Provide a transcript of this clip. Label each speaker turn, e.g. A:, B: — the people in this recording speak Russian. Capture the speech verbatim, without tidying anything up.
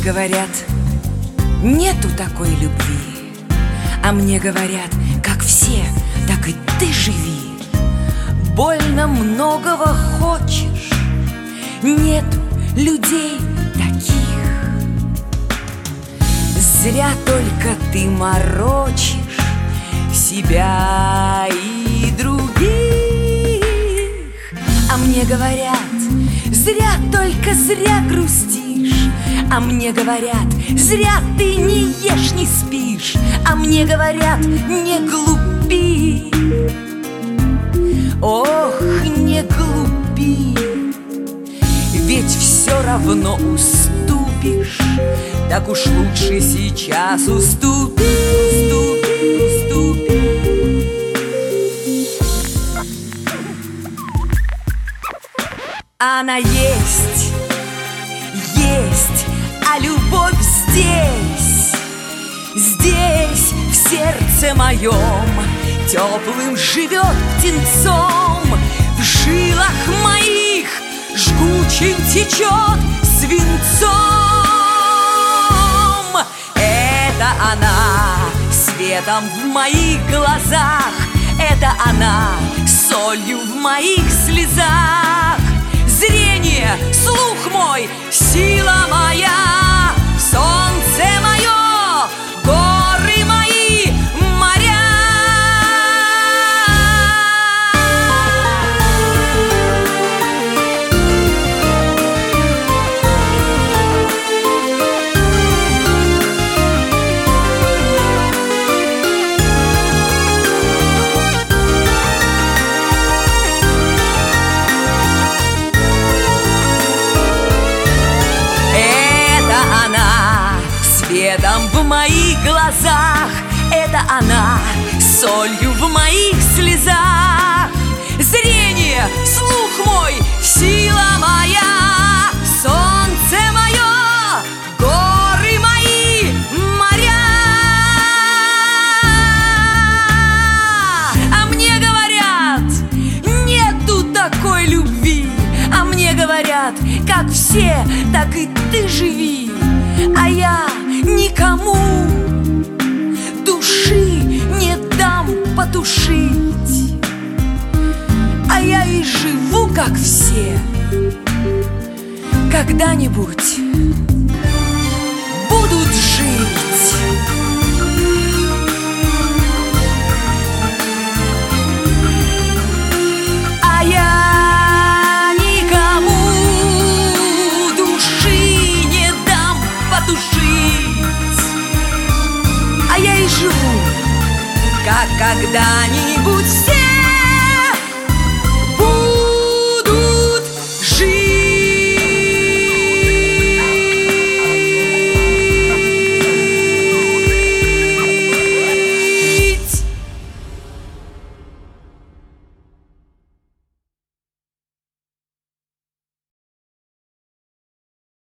A: говорят, нету такой любви. А мне говорят, как все, так и ты живи. Больно многого хочешь, нету людей таких. Зря только ты морочишь себя и других. А мне говорят, зря только зря грустишь. А мне говорят, зря ты не ешь, не спишь. А мне говорят, не глупи. Ох, не глупи, ведь все равно уступишь. Так уж лучше сейчас уступи, уступи, уступи. Она есть, есть, а любовь здесь, здесь, в сердце моем, теплым живет птенцом. В жилах моих жгучим течет свинцом. Это она светом в моих глазах, это она солью в моих слезах. Зрение, слух мой, сила моя, солнце мое, горы мои, моря. Светом в моих глазах, это она солью в моих слезах. Зрение, слух мой, сила моя, солнце мое, горы мои, моря. А мне говорят, нету такой любви. А мне говорят, как все, так и ты живи. А я никому души не дам потушить. А я и живу, как все, когда-нибудь